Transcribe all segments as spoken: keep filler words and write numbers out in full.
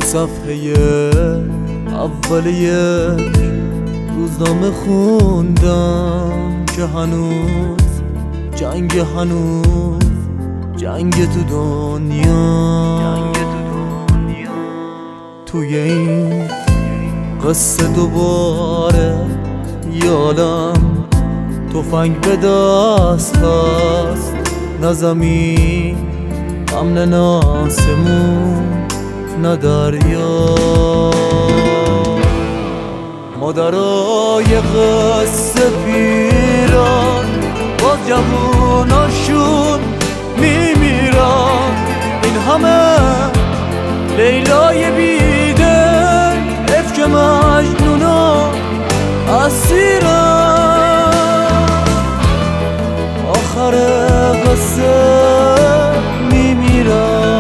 صفحه اول یک روزنامه خوندم که هنوز جنگ هنوز جنگ تو دنیا توی این قصه دوباره یادم تفنگ به دست هست، نه زمین امن، نه آسمون، نه دریا. مادرای قصه پیران با جووناشون میمیرن، این همه لیلای بیدل افک مجنونا اسیرن. آخر قصه میمیرن.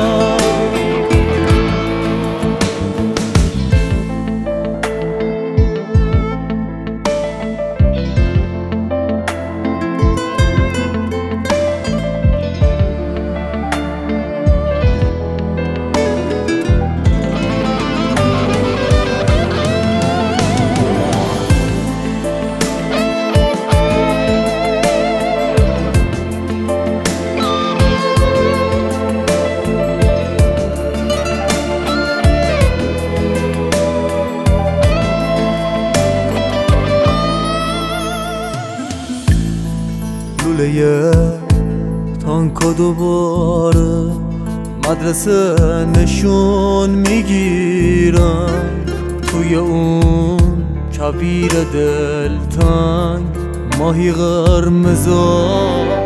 لوله تانکا دوباره مدرسه نشون میگیرن، توی اون کویر دلتنگ ماهی قرمزا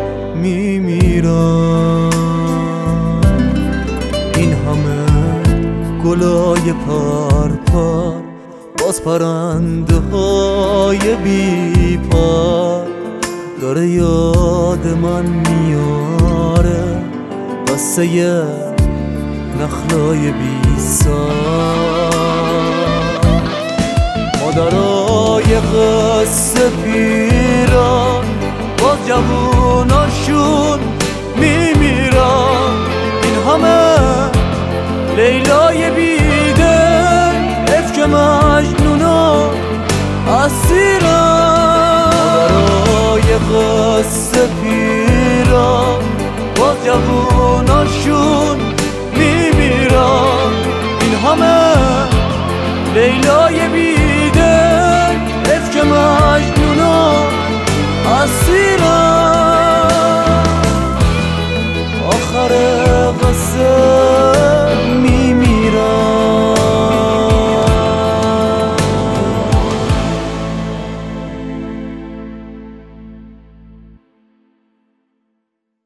میمیرن. این همه گلای پرپر باز پرنده های بی پر داره یاد من میاره، قصه نخلای بی سر. مادرای قصه پیران با جووناشون میمیرن، این همه لیلای بیدل افک مجنونا اسیرن. قصه پیران با جووناشون میمیرن، این همه لیلای بیدل افک مجنونا اسیرن. آخر قصه